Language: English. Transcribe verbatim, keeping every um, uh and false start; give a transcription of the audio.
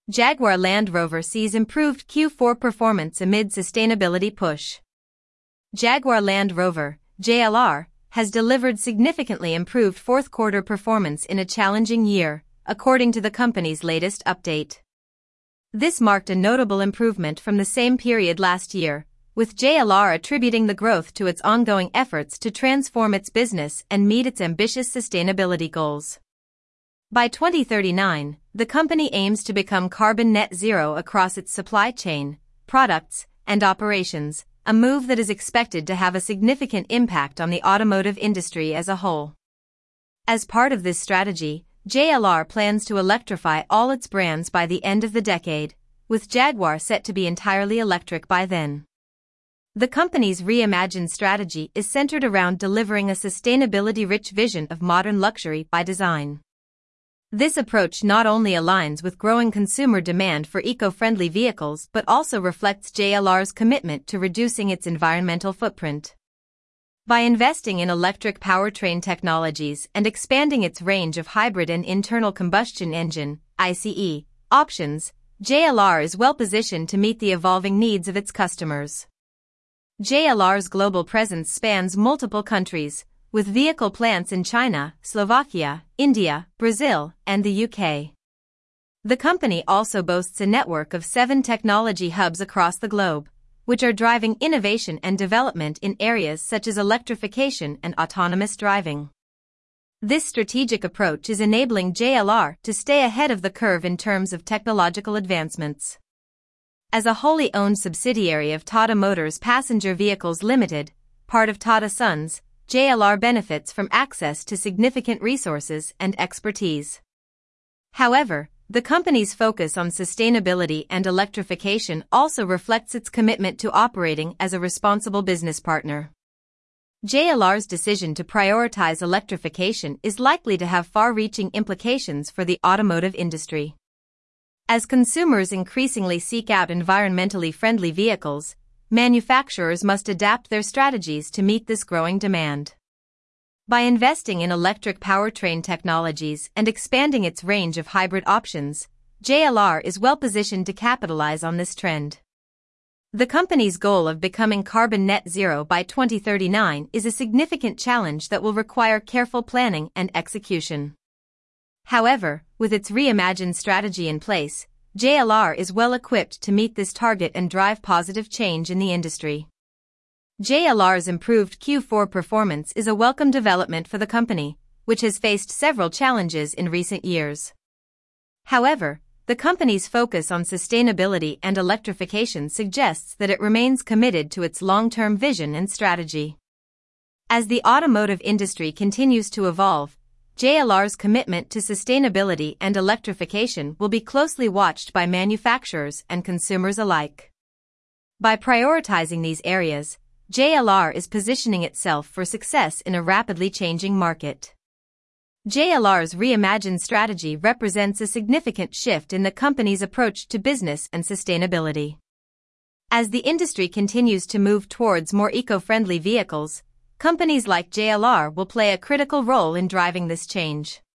Jaguar Land Rover sees improved Q four performance amid sustainability push. Jaguar Land Rover, J L R, has delivered significantly improved fourth quarter performance in a challenging year, according to the company's latest update. This marked a notable improvement from the same period last year, with J L R attributing the growth to its ongoing efforts to transform its business and meet its ambitious sustainability goals. By twenty thirty-nine, the company aims to become carbon net zero across its supply chain, products, and operations, a move that is expected to have a significant impact on the automotive industry as a whole. As part of this strategy, J L R plans to electrify all its brands by the end of the decade, with Jaguar set to be entirely electric by then. The company's reimagined strategy is centered around delivering a sustainability-rich vision of modern luxury by design. This approach not only aligns with growing consumer demand for eco-friendly vehicles but also reflects J L R's commitment to reducing its environmental footprint. By investing in electric powertrain technologies and expanding its range of hybrid and internal combustion engine (I C E) options, J L R is well positioned to meet the evolving needs of its customers. J L R's global presence spans multiple countries, with vehicle plants in China, Slovakia, India, Brazil, and the U K. The company also boasts a network of seven technology hubs across the globe, which are driving innovation and development in areas such as electrification and autonomous driving. This strategic approach is enabling J L R to stay ahead of the curve in terms of technological advancements. As a wholly owned subsidiary of Tata Motors Passenger Vehicles Limited, part of Tata Sons, J L R benefits from access to significant resources and expertise. However, the company's focus on sustainability and electrification also reflects its commitment to operating as a responsible business partner. J L R's decision to prioritize electrification is likely to have far-reaching implications for the automotive industry. As consumers increasingly seek out environmentally friendly vehicles, manufacturers must adapt their strategies to meet this growing demand. By investing in electric powertrain technologies and expanding its range of hybrid options, J L R is well positioned to capitalize on this trend. The company's goal of becoming carbon net zero by twenty thirty-nine is a significant challenge that will require careful planning and execution. However, with its reimagined strategy in place, J L R is well equipped to meet this target and drive positive change in the industry. J L R's improved Q four performance is a welcome development for the company, which has faced several challenges in recent years. However, the company's focus on sustainability and electrification suggests that it remains committed to its long-term vision and strategy. As the automotive industry continues to evolve, J L R's commitment to sustainability and electrification will be closely watched by manufacturers and consumers alike. By prioritizing these areas, J L R is positioning itself for success in a rapidly changing market. J L R's reimagined strategy represents a significant shift in the company's approach to business and sustainability. As the industry continues to move towards more eco-friendly vehicles, companies like J L R will play a critical role in driving this change.